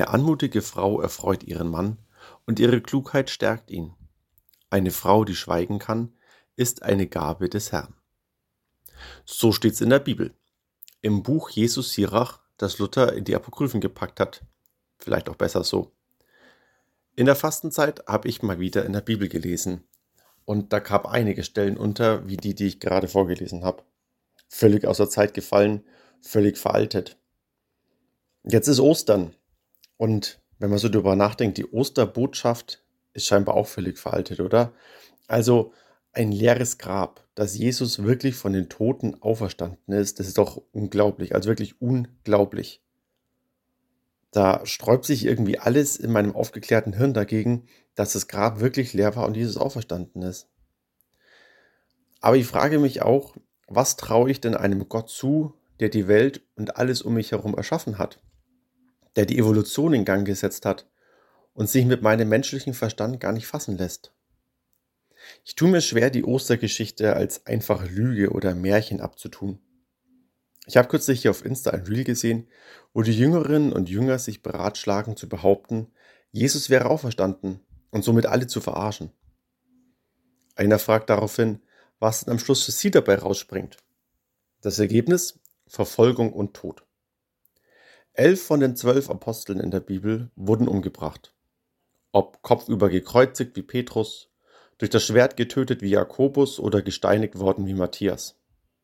Eine anmutige Frau erfreut ihren Mann und ihre Klugheit stärkt ihn. Eine Frau, die schweigen kann, ist eine Gabe des Herrn. So steht's in der Bibel. Im Buch Jesus Sirach, das Luther in die Apokryphen gepackt hat. Vielleicht auch besser so. In der Fastenzeit habe ich mal wieder in der Bibel gelesen. Und da gab einige Stellen unter, wie die ich gerade vorgelesen habe. Völlig außer Zeit gefallen, völlig veraltet. Jetzt ist Ostern. Und wenn man so darüber nachdenkt, die Osterbotschaft ist scheinbar auch völlig veraltet, oder? Also ein leeres Grab, dass Jesus wirklich von den Toten auferstanden ist, das ist doch unglaublich, also wirklich unglaublich. Da sträubt sich irgendwie alles in meinem aufgeklärten Hirn dagegen, dass das Grab wirklich leer war und Jesus auferstanden ist. Aber ich frage mich auch, was traue ich denn einem Gott zu, der die Welt und alles um mich herum erschaffen hat, der die Evolution in Gang gesetzt hat und sich mit meinem menschlichen Verstand gar nicht fassen lässt? Ich tue mir schwer, die Ostergeschichte als einfache Lüge oder Märchen abzutun. Ich habe kürzlich hier auf Insta ein Reel gesehen, wo die Jüngerinnen und Jünger sich beratschlagen zu behaupten, Jesus wäre auferstanden und somit alle zu verarschen. Einer fragt daraufhin, was denn am Schluss für sie dabei rausspringt. Das Ergebnis? Verfolgung und Tod. 11 von den 12 Aposteln in der Bibel wurden umgebracht. Ob kopfüber gekreuzigt wie Petrus, durch das Schwert getötet wie Jakobus oder gesteinigt worden wie Matthias.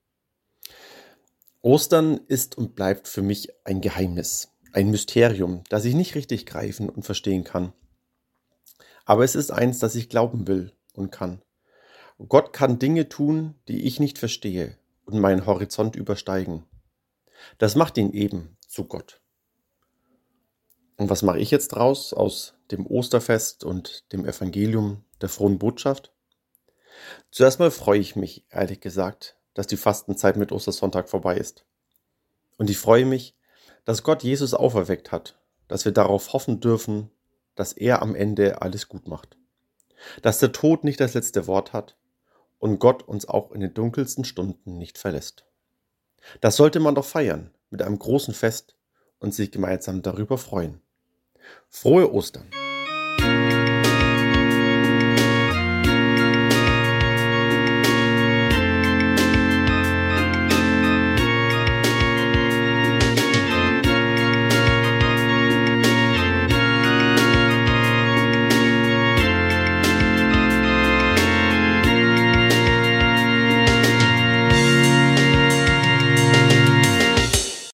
Ostern ist und bleibt für mich ein Geheimnis, ein Mysterium, das ich nicht richtig greifen und verstehen kann. Aber es ist eins, das ich glauben will und kann. Gott kann Dinge tun, die ich nicht verstehe und meinen Horizont übersteigen. Das macht ihn eben zu Gott. Und was mache ich jetzt draus aus dem Osterfest und dem Evangelium der frohen Botschaft? Zuerst mal freue ich mich, ehrlich gesagt, dass die Fastenzeit mit Ostersonntag vorbei ist. Und ich freue mich, dass Gott Jesus auferweckt hat, dass wir darauf hoffen dürfen, dass er am Ende alles gut macht. Dass der Tod nicht das letzte Wort hat und Gott uns auch in den dunkelsten Stunden nicht verlässt. Das sollte man doch feiern mit einem großen Fest und sich gemeinsam darüber freuen. Frohe Ostern!